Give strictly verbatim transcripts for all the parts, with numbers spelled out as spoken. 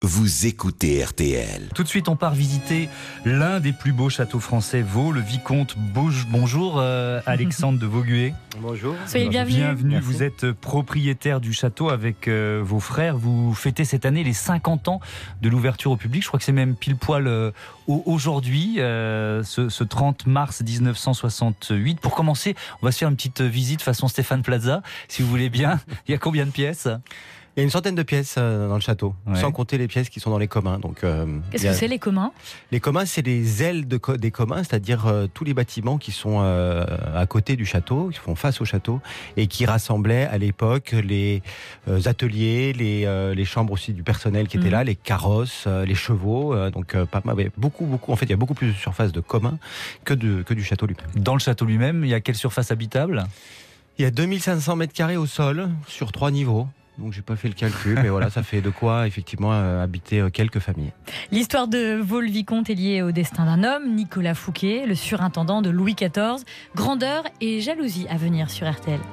Vous écoutez R T L. Tout de suite, on part visiter l'un des plus beaux châteaux français, Vaux, le Vicomte. Bonjour euh, Alexandre de Vaugué. Bonjour. Soyez bienvenue. Bienvenue, Merci. Vous êtes propriétaire du château avec euh, vos frères. Vous fêtez cette année les cinquante ans de l'ouverture au public. Je crois que c'est même pile poil euh, aujourd'hui, euh, ce, ce trente mars dix-neuf cent soixante-huit. Pour commencer, on va se faire une petite visite façon Stéphane Plaza, si vous voulez bien. Il y a combien de pièces ? Il y a une centaine de pièces euh, dans le château, Ouais. sans compter les pièces qui sont dans les communs. Donc, euh, Qu'est-ce il y a- que c'est les communs ? Les communs, c'est les ailes de co- des communs, c'est-à-dire euh, tous les bâtiments qui sont euh, à côté du château, qui font face au château, et qui rassemblaient à l'époque les euh, ateliers, les, euh, les chambres aussi du personnel qui étaient Mhm. là, les carrosses, euh, les chevaux. euh, donc, euh, pas mal, mais beaucoup, beaucoup. En fait, il y a beaucoup plus de surface de communs que, de, que du château lui-même. Dans le château lui-même, il y a quelle surface habitable ? Il y a deux mille cinq cents mètres carrés au sol, sur trois niveaux. Donc, j'ai pas fait le calcul, mais voilà, ça fait de quoi, effectivement, euh, habiter euh, quelques familles. L'histoire de Vaux-le-Vicomte est liée au destin d'un homme, Nicolas Fouquet, le surintendant de Louis quatorze. Grandeur et jalousie à venir sur R T L.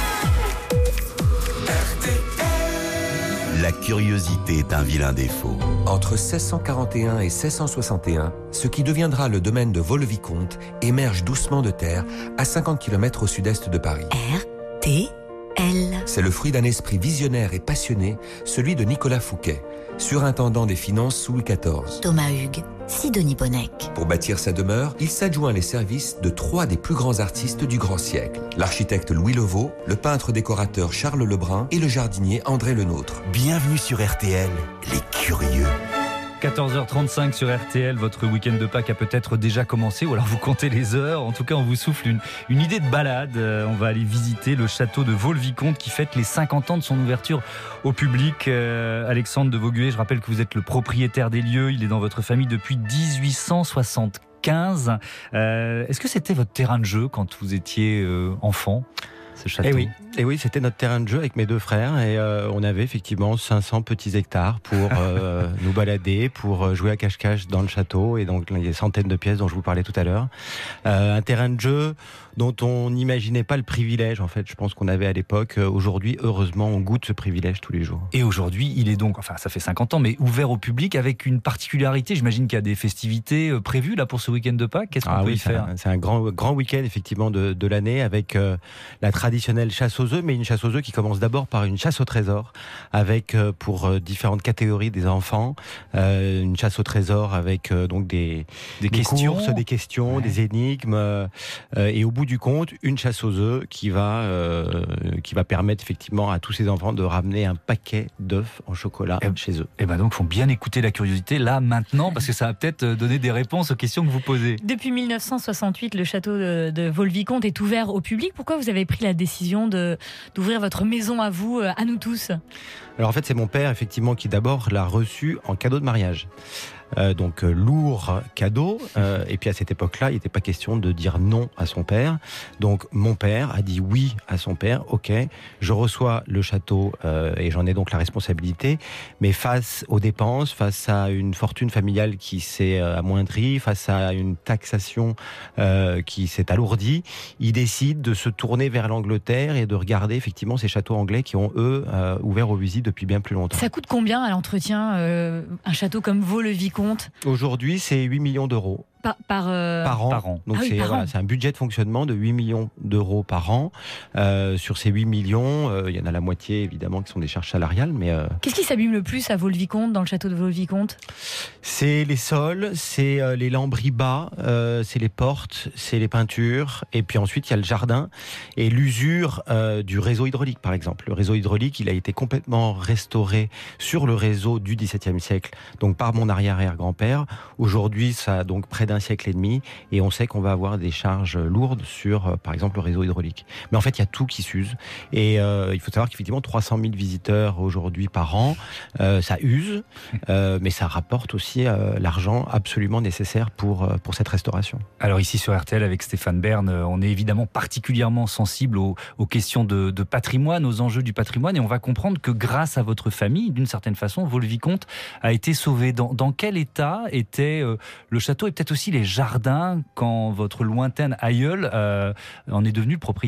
La curiosité est un vilain défaut. Entre seize cent quarante et un et seize cent soixante et un, ce qui deviendra le domaine de Vaux-le-Vicomte émerge doucement de terre à cinquante kilomètres au sud-est de Paris. R T L. C'est le fruit d'un esprit visionnaire et passionné, celui de Nicolas Fouquet, surintendant des finances sous Louis quatorze. Thomas Hugues, Sidonie Bonnec. Pour bâtir sa demeure, il s'adjoint les services de trois des plus grands artistes du grand siècle. L'architecte Louis Levaux, le peintre décorateur Charles Lebrun et le jardinier André Lenôtre. Bienvenue sur R T L, les curieux. quatorze heures trente-cinq sur R T L, votre week-end de Pâques a peut-être déjà commencé, ou alors vous comptez les heures. En tout cas, on vous souffle une, une idée de balade. Euh, on va aller visiter le château de Vaux-le-Vicomte qui fête les cinquante ans de son ouverture au public. Euh, Alexandre de Vaugué, je rappelle que vous êtes le propriétaire des lieux. Il est dans votre famille depuis dix-huit cent soixante-quinze. Euh, est-ce que c'était votre terrain de jeu quand vous étiez euh, enfant, ce château ? Et oui, et oui, c'était notre terrain de jeu avec mes deux frères et euh, on avait effectivement cinq cents petits hectares pour euh, nous balader, pour jouer à cache-cache dans le château et donc il y a des centaines de pièces dont je vous parlais tout à l'heure. Euh, un terrain de jeu dont on n'imaginait pas le privilège en fait, je pense qu'on avait à l'époque. Aujourd'hui, heureusement, on goûte ce privilège tous les jours. Et aujourd'hui, il est donc, enfin ça fait cinquante ans, mais ouvert au public avec une particularité. J'imagine qu'il y a des festivités euh, prévues là pour ce week-end de Pâques. Qu'est-ce qu'on Ah peut oui, y c'est faire ? un, c'est un grand, grand week-end effectivement de, de l'année avec euh, la traditionnelle chasse aux œufs, mais une chasse aux œufs qui commence d'abord par une chasse au trésor avec euh, pour euh, différentes catégories des enfants, euh, une chasse au trésor avec euh, donc des, Des, des questions courses, des questions, Ouais. des énigmes, euh, euh, et au bout du compte, une chasse aux œufs qui va euh, qui va permettre effectivement à tous ces enfants de ramener un paquet d'œufs en chocolat Eh- chez eux. Eh ben donc, il faut bien écouter la curiosité là, maintenant, parce que ça va peut-être donner des réponses aux questions que vous posez. Depuis mille neuf cent soixante-huit, le château de, de Vaux-le-Vicomte est ouvert au public. Pourquoi vous avez pris la décision de, d'ouvrir votre maison à vous, euh, à nous tous ? Alors en fait, c'est mon père effectivement qui d'abord l'a reçu en cadeau de mariage. Euh, donc euh, lourd cadeau, euh, et puis à cette époque-là, il n'était pas question de dire non à son père. Donc mon père a dit oui à son père. Ok, je reçois le château euh, et j'en ai donc la responsabilité. Mais face aux dépenses, face à une fortune familiale qui s'est euh, amoindrie, face à une taxation euh, qui s'est alourdie, il décide de se tourner vers l'Angleterre et de regarder effectivement ces châteaux anglais qui ont eux euh, ouvert aux visites depuis bien plus longtemps. Ça coûte combien à l'entretien, euh, un château comme Vaux-le-Vicomte ? Aujourd'hui, c'est huit millions d'euros Par, par, euh, par an. par an. Donc Ah oui, c'est par voilà, an. c'est un budget de fonctionnement de huit millions d'euros par an. Euh, sur ces huit millions, euh, il y en a la moitié évidemment qui sont des charges salariales, mais euh, Qu'est-ce qui s'abîme le plus à Vaux-le-Vicomte, dans le château de Vaux-le-Vicomte ? c'est les sols, c'est euh, les lambris bas, euh, c'est les portes, c'est les peintures, et puis ensuite il y a le jardin et l'usure euh, du réseau hydraulique par exemple. Le réseau hydraulique, il a été complètement restauré sur le réseau du dix-septième siècle, donc par mon arrière-arrière-grand-père. Aujourd'hui, ça a donc près d'un siècle et demi, et on sait qu'on va avoir des charges lourdes sur, euh, par exemple, le réseau hydraulique. Mais en fait, il y a tout qui s'use, et euh, il faut savoir qu'effectivement, trois cent mille visiteurs aujourd'hui par an, euh, ça use, euh, mais ça rapporte aussi euh, l'argent absolument nécessaire pour, euh, pour cette restauration. Alors ici sur R T L avec Stéphane Bern, on est évidemment particulièrement sensible aux, aux questions de, de patrimoine, aux enjeux du patrimoine, et on va comprendre que grâce à votre famille, d'une certaine façon, Vaux-le-Vicomte a été sauvé. Dans, dans quel état était euh, le château et peut-être aussi les jardins quand votre lointaine aïeul euh, en est devenu le propriétaire ?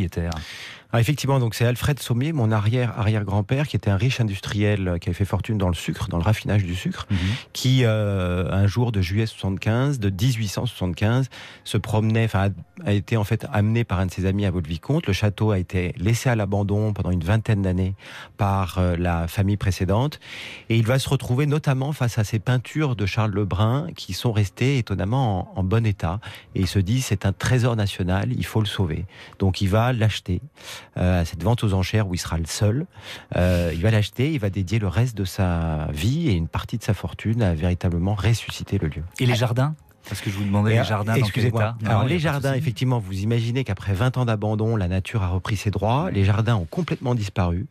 Alors effectivement, donc c'est Alfred Sommier, mon arrière-arrière-grand-père, qui était un riche industriel qui avait fait fortune dans le sucre, dans le raffinage du sucre, mmh. qui euh, un jour de juillet soixante-quinze, de dix-huit cent soixante-quinze, se promenait, enfin a, a été en fait amené par un de ses amis à Vaux-le-Vicomte. Le château a été laissé à l'abandon pendant une vingtaine d'années par euh, la famille précédente, et il va se retrouver notamment face à ces peintures de Charles Le Brun qui sont restées étonnamment en, en bon état, et il se dit c'est un trésor national, il faut le sauver. Donc il va l'acheter. Euh, à cette vente aux enchères où il sera le seul. Euh, il va l'acheter, il va dédier le reste de sa vie et une partie de sa fortune à véritablement ressusciter le lieu. Et les jardins ? Parce que je vous demandais et, les jardins dans quel état ? Alors non, les jardins, effectivement, vous imaginez qu'après vingt ans d'abandon, la nature a repris ses droits, oui. Les jardins ont complètement disparu,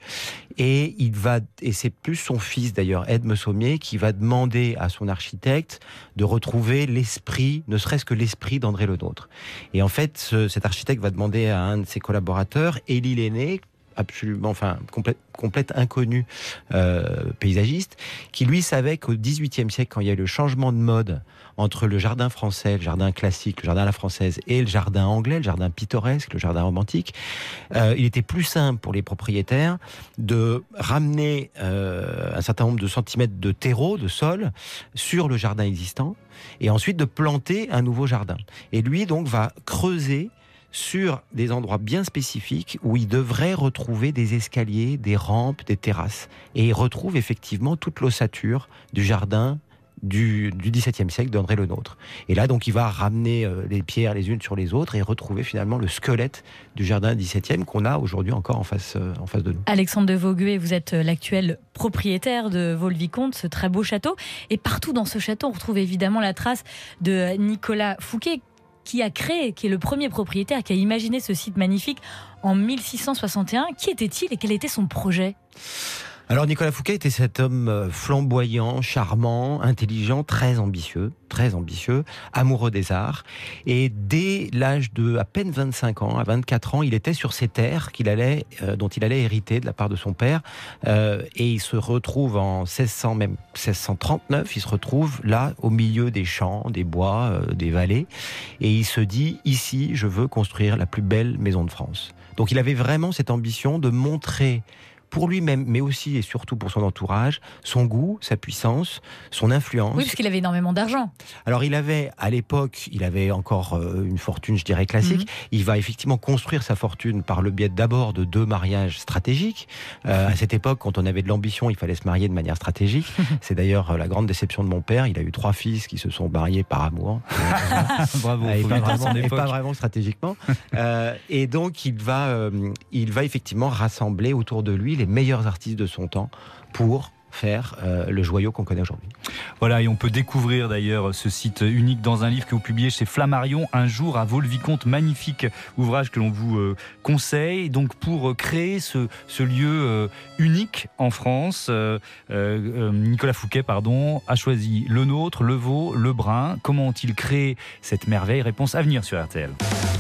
et il va, et c'est plus son fils d'ailleurs, Edme Sommier, qui va demander à son architecte de retrouver l'esprit, ne serait-ce que l'esprit d'André Le Nôtre. Et en fait, ce, cet architecte va demander à un de ses collaborateurs, Élie Lenné, absolument, enfin, complète, complète inconnu euh, paysagiste, qui lui savait qu'au dix-huitième siècle, quand il y a eu le changement de mode entre le jardin français, le jardin classique, le jardin à la française, et le jardin anglais, le jardin pittoresque, le jardin romantique, euh, il était plus simple pour les propriétaires de ramener euh, un certain nombre de centimètres de terreau, de sol, sur le jardin existant, et ensuite de planter un nouveau jardin. Et lui, donc, va creuser sur des endroits bien spécifiques où il devrait retrouver des escaliers, des rampes, des terrasses. Et il retrouve effectivement toute l'ossature du jardin du, du dix-septième siècle d'André Le Nôtre. Et là, donc, il va ramener euh, les pierres les unes sur les autres et retrouver finalement le squelette du jardin dix-septième qu'on a aujourd'hui encore en face, euh, en face de nous. Alexandre de Vaugué, vous êtes l'actuel propriétaire de Vaux-le-Vicomte, ce très beau château. Et partout dans ce château, on retrouve évidemment la trace de Nicolas Fouquet, qui a créé, qui est le premier propriétaire, qui a imaginé ce site magnifique en mille six cent soixante et un. Qui était-il et quel était son projet ? Alors Nicolas Fouquet était cet homme flamboyant, charmant, intelligent, très ambitieux, très ambitieux, amoureux des arts. Et dès l'âge de à peine vingt-cinq ans, à vingt-quatre ans, il était sur ces terres qu'il allait, euh, dont il allait hériter de la part de son père. Euh, et il se retrouve en seize cents, même seize cent trente-neuf, il se retrouve là, au milieu des champs, des bois, euh, des vallées. Et il se dit, ici, je veux construire la plus belle maison de France. Donc il avait vraiment cette ambition de montrer pour lui-même, mais aussi et surtout pour son entourage, son goût, sa puissance, son influence. Oui, parce qu'il avait énormément d'argent. Alors il avait, à l'époque, il avait encore euh, une fortune, je dirais, classique. Mmh. Il va effectivement construire sa fortune par le biais d'abord de deux mariages stratégiques. Euh, à cette époque, quand on avait de l'ambition, il fallait se marier de manière stratégique. C'est d'ailleurs la grande déception de mon père. Il a eu trois fils qui se sont mariés par amour. Bravo. Et pas, vraiment, et pas vraiment stratégiquement. euh, et donc, il va, euh, il va effectivement rassembler autour de lui les meilleurs artistes de son temps pour faire euh, le joyau qu'on connaît aujourd'hui. Voilà, et on peut découvrir d'ailleurs ce site unique dans un livre que vous publiez chez Flammarion, Un jour à Vaux-le-Vicomte, magnifique ouvrage que l'on vous euh, conseille. Donc pour euh, créer ce, ce lieu euh, unique en France, euh, euh, Nicolas Fouquet pardon, a choisi Le Nôtre, Le Vaux, Le Brun. Comment ont-ils créé cette merveille ? Réponse à venir sur R T L.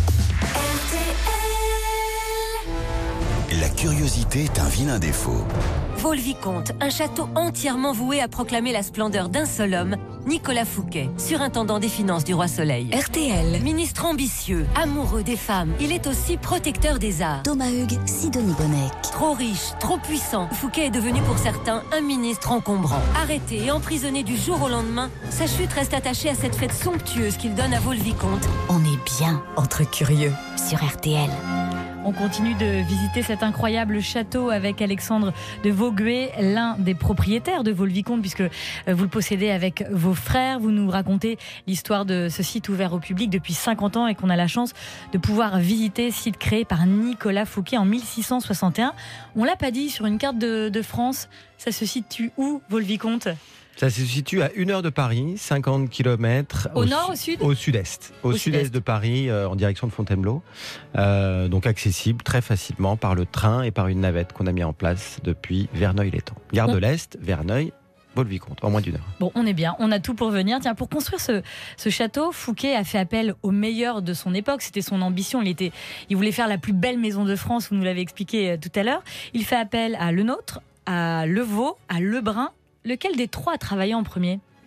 La curiosité est un vilain défaut. Vaux-le-Vicomte, un château entièrement voué à proclamer la splendeur d'un seul homme, Nicolas Fouquet, surintendant des finances du Roi Soleil. R T L. Ministre ambitieux, amoureux des femmes, il est aussi protecteur des arts. Thomas Hugues, Sidonie Bonnec. Trop riche, trop puissant, Fouquet est devenu pour certains un ministre encombrant. Arrêté et emprisonné du jour au lendemain, sa chute reste attachée à cette fête somptueuse qu'il donne à Vaux-le-Vicomte. On est bien entre curieux sur R T L. On continue de visiter cet incroyable château avec Alexandre de Vaugué, l'un des propriétaires de Vaux-le-Vicomte, puisque vous le possédez avec vos frères. Vous nous racontez l'histoire de ce site ouvert au public depuis cinquante ans et qu'on a la chance de pouvoir visiter, site créé par Nicolas Fouquet en mille six cent soixante et un. On l'a pas dit, sur une carte de, de France, ça se situe où, Vaux-le-Vicomte ? Ça se situe à une heure de Paris, cinquante kilomètres. Au, au nord, au sud ? Au sud-est. Au, au sud-est, sud-est de Paris, euh, en direction de Fontainebleau. Euh, donc accessible très facilement par le train et par une navette qu'on a mis en place depuis Verneuil-l'Étang. Gare de l'Est, Verneuil, Vaux-le-Vicomte, en moins d'une heure. Bon, on est bien, on a tout pour venir. Tiens, pour construire ce, ce château, Fouquet a fait appel au meilleur de son époque. C'était son ambition. Il, était, il voulait faire la plus belle maison de France, vous nous l'avez expliqué tout à l'heure. Il fait appel à Le Nôtre, à Le Vaux, à Le Brun. Lequel des trois a travaillé en premier ?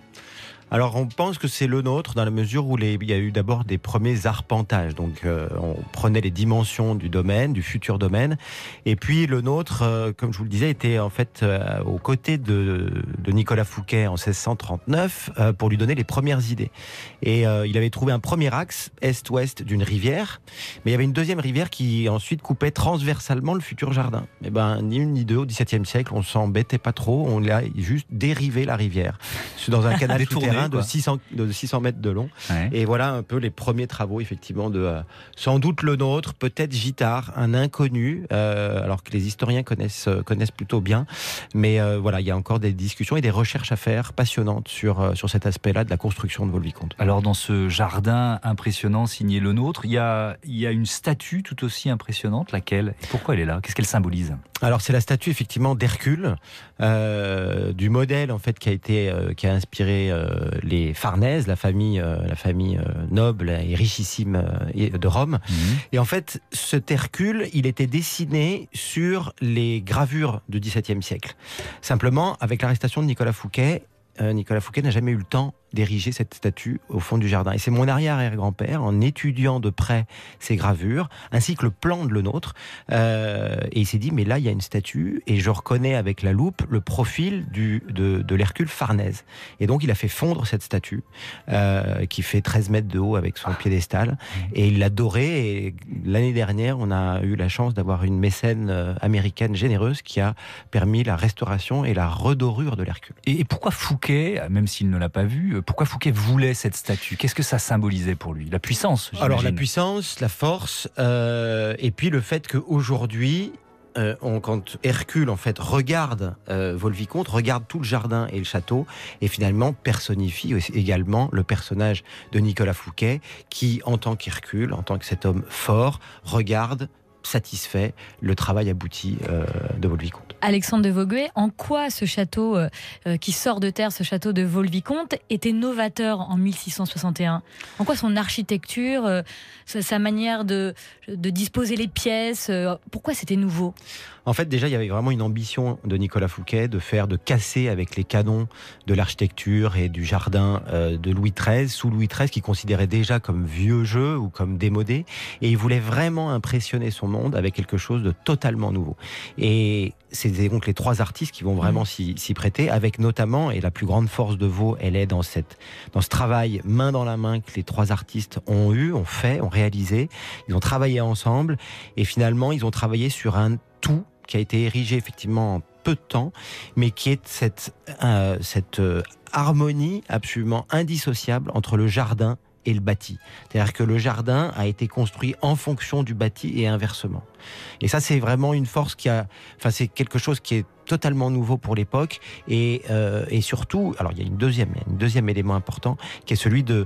Alors on pense que c'est le nôtre dans la mesure où les, il y a eu d'abord des premiers arpentages. Donc euh, on prenait les dimensions du domaine, du futur domaine. Et puis le nôtre, euh, comme je vous le disais, était en fait euh, aux côtés de, de Nicolas Fouquet en seize cent trente-neuf euh, pour lui donner les premières idées. Et euh, il avait trouvé un premier axe est-ouest d'une rivière. Mais il y avait une deuxième rivière qui ensuite coupait transversalement le futur jardin. Et ben ni une ni deux au dix-septième siècle, on s'embêtait pas trop. On a juste dérivé la rivière dans un canal souterrain de six cents, de six cents mètres de long. Ouais. Et voilà un peu les premiers travaux effectivement de euh, sans doute le nôtre, peut-être Gittard, un inconnu, euh, alors que les historiens connaissent connaissent plutôt bien. Mais euh, voilà, il y a encore des discussions et des recherches à faire passionnantes sur euh, sur cet aspect-là de la construction de Vaux-le-Vicomte. Alors dans ce jardin impressionnant signé le nôtre, il y a il y a une statue tout aussi impressionnante. Laquelle et pourquoi elle est là? Qu'est-ce qu'elle symbolise? Alors c'est la statue effectivement d'Hercule, euh, du modèle en fait qui a été euh, qui a inspiré euh, les Farnèse, la famille euh, la famille euh, noble et richissime euh, de Rome. Mmh. Et en fait, cet Hercule, il était dessiné sur les gravures du dix-septième siècle. Simplement, avec l'arrestation de Nicolas Fouquet, euh, Nicolas Fouquet n'a jamais eu le temps d'ériger cette statue au fond du jardin. Et c'est mon arrière-arrière-grand-père, en étudiant de près ces gravures, ainsi que le plan de le nôtre, euh, et il s'est dit, mais là, il y a une statue, et je reconnais avec la loupe le profil du, de, de l'Hercule Farnèse. Et donc, il a fait fondre cette statue, euh, qui fait treize mètres de haut avec son piédestal, et il l'a dorée, et l'année dernière, on a eu la chance d'avoir une mécène américaine généreuse qui a permis la restauration et la redorure de l'Hercule. Et, et pourquoi Fouquet, même s'il ne l'a pas vu, pourquoi Fouquet voulait cette statue? Qu'est-ce que ça symbolisait pour lui? La puissance, j'imagine. Alors la puissance, la force, euh, et puis le fait qu'aujourd'hui, euh, on, quand Hercule en fait regarde euh, Vaux-le-Vicomte, regarde tout le jardin et le château, et finalement personnifie également le personnage de Nicolas Fouquet, qui en tant qu'Hercule, en tant que cet homme fort, regarde satisfait le travail abouti euh, de Vaux-le-Vicomte. Alexandre de Vogüé, en quoi ce château euh, qui sort de terre, ce château de Vaux-le-Vicomte, était novateur en mille six cent soixante et un? En quoi son architecture, euh, sa manière de, de disposer les pièces, euh, pourquoi c'était nouveau? En fait, déjà, il y avait vraiment une ambition de Nicolas Fouquet de faire, de casser avec les canons de l'architecture et du jardin euh, de Louis treize, sous Louis treize, qui considérait déjà comme vieux jeu ou comme démodé. Et il voulait vraiment impressionner son monde avec quelque chose de totalement nouveau. Et c'est donc les trois artistes qui vont vraiment s'y, s'y prêter, avec notamment, et la plus grande force de Vaux, elle est dans, cette, dans ce travail main dans la main que les trois artistes ont eu, ont fait, ont réalisé. Ils ont travaillé ensemble et finalement, ils ont travaillé sur un tout qui a été érigé effectivement en peu de temps, mais qui est cette, euh, cette euh, harmonie absolument indissociable entre le jardin et le bâti. C'est-à-dire que le jardin a été construit en fonction du bâti et inversement. Et ça, c'est vraiment une force qui a... Enfin, c'est quelque chose qui est totalement nouveau pour l'époque. Et, euh, et surtout, alors il y a une deuxième, un deuxième élément important, qui est celui de...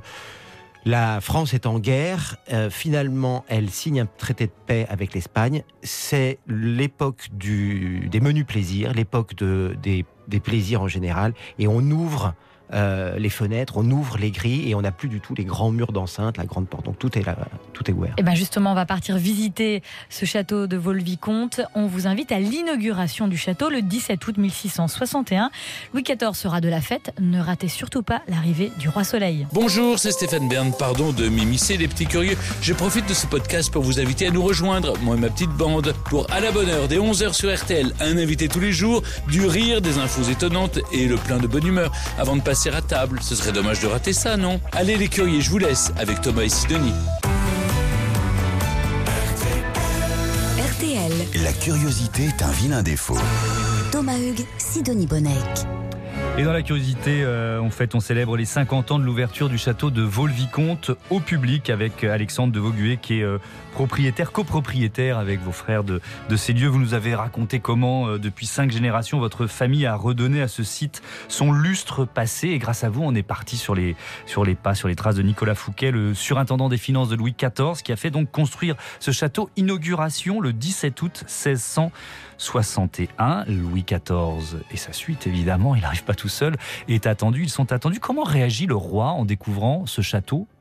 La France est en guerre, euh, finalement elle signe un traité de paix avec l'Espagne, c'est l'époque du, des menus plaisirs, l'époque de, des, des plaisirs en général, et on ouvre euh, les fenêtres, on ouvre les grilles et on n'a plus du tout les grands murs d'enceinte, la grande porte, donc tout est là, tout est ouvert. Et bien justement, on va partir visiter ce château de Vaux-le-Vicomte. On vous invite à l'inauguration du château le dix-sept août mille six cent soixante et un. Louis quatorze sera de la fête, ne ratez surtout pas l'arrivée du Roi Soleil. Bonjour, c'est Stéphane Bern, pardon de m'immiscer les petits curieux. Je profite de ce podcast pour vous inviter à nous rejoindre, moi et ma petite bande, pour à la bonne heure dès onze heures sur R T L, un invité tous les jours, du rire, des infos étonnantes et le plein de bonne humeur. Avant de passer à table, ce serait dommage de rater ça, non? Allez les curieux, je vous laisse avec Thomas et Sidonie. R T L. La curiosité est un vilain défaut. Thomas Hugues, Sidonie Bonnec. Et dans la curiosité, euh, en fait, on célèbre les cinquante ans de l'ouverture du château de Vaux-le-Vicomte au public avec Alexandre de Vogüé qui est euh, propriétaire, copropriétaire avec vos frères de, de ces lieux. Vous nous avez raconté comment, euh, depuis cinq générations, votre famille a redonné à ce site son lustre passé. Et grâce à vous, on est parti sur les, sur les pas, sur les traces de Nicolas Fouquet, le surintendant des finances de Louis quatorze, qui a fait donc construire ce château. Inauguration le dix-sept août mille six cent soixante et un. Louis quatorze et sa suite, évidemment, il n'arrive pas tout seul, est attendu. Ils sont attendus. Comment réagit le roi en découvrant ce château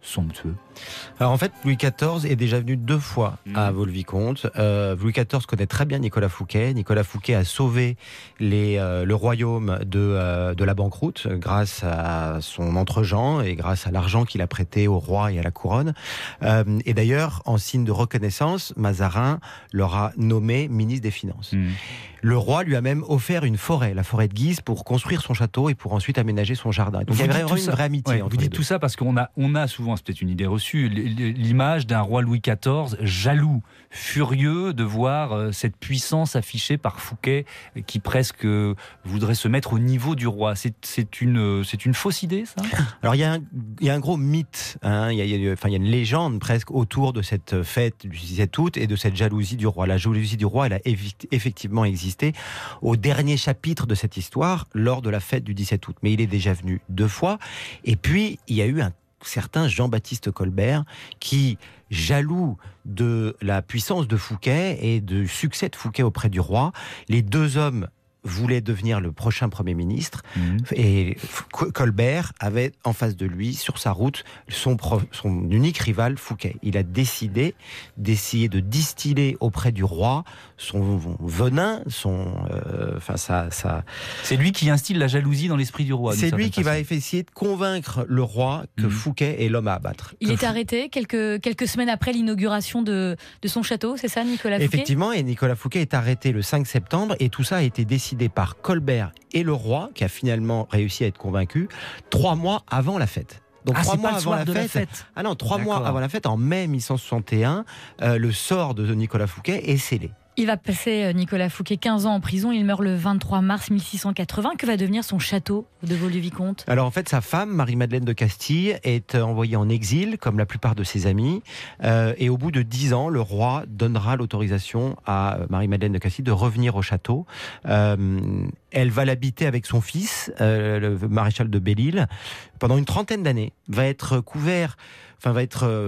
somptueux? Alors en fait, Louis quatorze est déjà venu deux fois mmh. à Vaux-le-Vicomte. Euh, Louis quatorze connaît très bien Nicolas Fouquet. Nicolas Fouquet a sauvé les, euh, le royaume de, euh, de la banqueroute grâce à son entre-gens et grâce à l'argent qu'il a prêté au roi et à la couronne. Euh, et d'ailleurs, en signe de reconnaissance, Mazarin leur a nommé ministre des Finances. Mmh. Le roi lui a même offert une forêt, la forêt de Guise, pour construire son château et pour ensuite aménager son jardin. Donc vous il y a vraiment une ça, vraie amitié. Ouais, entre vous dites deux. tout ça parce qu'on a, on a souvent, c'est peut-être une idée reçue, l'image d'un roi Louis quatorze jaloux, furieux de voir cette puissance affichée par Fouquet qui presque voudrait se mettre au niveau du roi. C'est, c'est, une, c'est une fausse idée, ça? Alors il y, y a un gros mythe, hein, il, y a, il, y a, enfin, il y a une légende presque autour de cette fête du dix-sept août et de cette jalousie du roi. La jalousie du roi, elle a effectivement existé au dernier chapitre de cette histoire lors de la fête du dix-sept août. Mais il est déjà venu deux fois. Et puis, il y a eu un certain Jean-Baptiste Colbert qui, jaloux de la puissance de Fouquet et du succès de Fouquet auprès du roi, les deux hommes voulait devenir le prochain Premier ministre mmh. et Colbert avait en face de lui, sur sa route, son, pro, son unique rival Fouquet. Il a décidé d'essayer de distiller auprès du roi son venin, son, euh, enfin ça, ça. C'est lui qui instille la jalousie dans l'esprit du roi. C'est lui qui façon. va essayer de convaincre le roi que mmh. Fouquet est l'homme à abattre. Il que est Fou... arrêté quelques, quelques semaines après l'inauguration de, de son château, c'est ça, Nicolas Fouquet? Effectivement, et Nicolas Fouquet est arrêté le cinq septembre et tout ça a été décidé par Colbert et le roi, qui a finalement réussi à être convaincu, trois mois avant la fête. Donc ah, trois mois avant la fête. la fête. Ah non, trois D'accord. mois avant la fête, en mai mille huit cent soixante et un, euh, le sort de Nicolas Fouquet est scellé. Il va passer, Nicolas Fouquet, quinze ans en prison. Il meurt le vingt-trois mars mille six cent quatre-vingts. Que va devenir son château de Vaux-le-Vicomte? Alors en fait, sa femme, Marie-Madeleine de Castille, est envoyée en exil, comme la plupart de ses amis. Euh, et au bout de dix ans, le roi donnera l'autorisation à Marie-Madeleine de Castille de revenir au château. Euh, elle va l'habiter avec son fils, euh, le maréchal de Belle-Île, pendant une trentaine d'années. Va être couvert... Enfin, va être euh,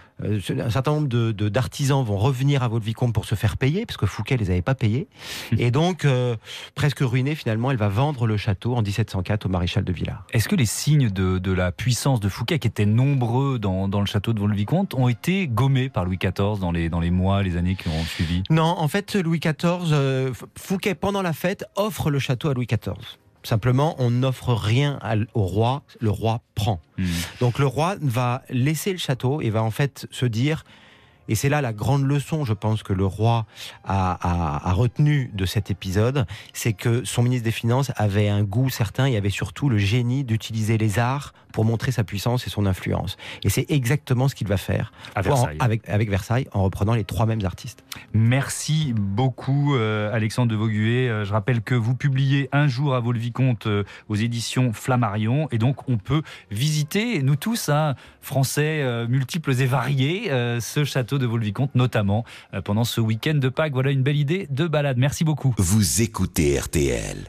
un certain nombre de, de, d'artisans vont revenir à Vaux-le-Vicomte pour se faire payer, parce que Fouquet les avait pas payés. Et donc, euh, presque ruinée, finalement, elle va vendre le château en dix-sept cent quatre au maréchal de Villars. Est-ce que les signes de, de la puissance de Fouquet, qui étaient nombreux dans, dans le château de Vaux-le-Vicomte, ont été gommés par Louis quatorze dans les, dans les mois, les années qui ont suivi? Non, en fait, Louis quatorze, euh, Fouquet, pendant la fête, offre le château à Louis quatorze. Simplement, on n'offre rien au roi, le roi prend. Mmh. Donc le roi va laisser le château et va en fait se dire, et c'est là la grande leçon, je pense, que le roi a, a, a retenu de cet épisode, c'est que son ministre des Finances avait un goût certain et avait surtout le génie d'utiliser les arts pour montrer sa puissance et son influence. Et c'est exactement ce qu'il va faire à Versailles. En, avec, avec Versailles, en reprenant les trois mêmes artistes. Merci beaucoup, euh, Alexandre de Vaugué. Euh, je rappelle que vous publiez Un jour à Vaux-le-Vicomte euh, aux éditions Flammarion. Et donc, on peut visiter, nous tous, hein, Français euh, multiples et variés, euh, ce château de Vaux-le-Vicomte, notamment euh, pendant ce week-end de Pâques. Voilà une belle idée de balade. Merci beaucoup. Vous écoutez R T L.